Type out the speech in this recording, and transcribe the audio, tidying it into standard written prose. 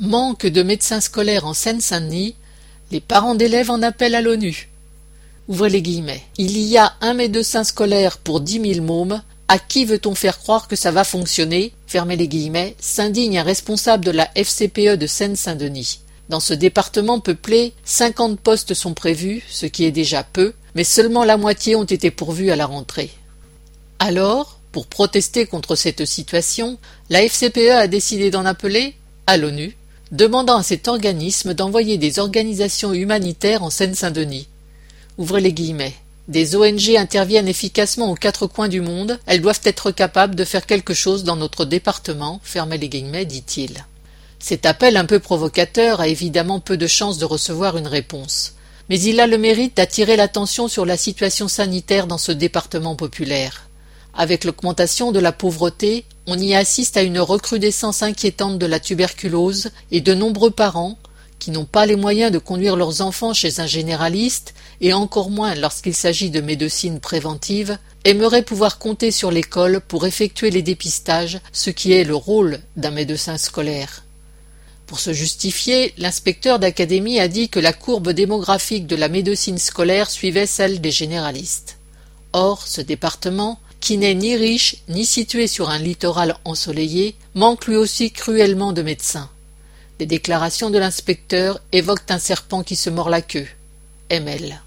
Manque de médecins scolaires en Seine-Saint-Denis, les parents d'élèves en appellent à l'ONU. Ouvrez les guillemets. Il y a un médecin scolaire pour 10 000 mômes. À qui veut-on faire croire que ça va fonctionner? Fermez les guillemets, s'indigne un responsable de la FCPE de Seine-Saint-Denis. Dans ce département peuplé, 50 postes sont prévus, ce qui est déjà peu, mais seulement la moitié ont été pourvus à la rentrée. Alors, pour protester contre cette situation, la FCPE a décidé d'en appeler à l'ONU, demandant à cet organisme d'envoyer des organisations humanitaires en Seine-Saint-Denis. Ouvrez les guillemets. Des ONG interviennent efficacement aux quatre coins du monde, elles doivent être capables de faire quelque chose dans notre département, fermez les guillemets, dit-il. Cet appel un peu provocateur a évidemment peu de chances de recevoir une réponse. Mais il a le mérite d'attirer l'attention sur la situation sanitaire dans ce département populaire. Avec l'augmentation de la pauvreté, on y assiste à une recrudescence inquiétante de la tuberculose et de nombreux parents, qui n'ont pas les moyens de conduire leurs enfants chez un généraliste, et encore moins lorsqu'il s'agit de médecine préventive, aimeraient pouvoir compter sur l'école pour effectuer les dépistages, ce qui est le rôle d'un médecin scolaire. Pour se justifier, l'inspecteur d'académie a dit que la courbe démographique de la médecine scolaire suivait celle des généralistes. Or, ce département, qui n'est ni riche ni situé sur un littoral ensoleillé, manque lui aussi cruellement de médecins. Les déclarations de l'inspecteur évoquent un serpent qui se mord la queue. ML.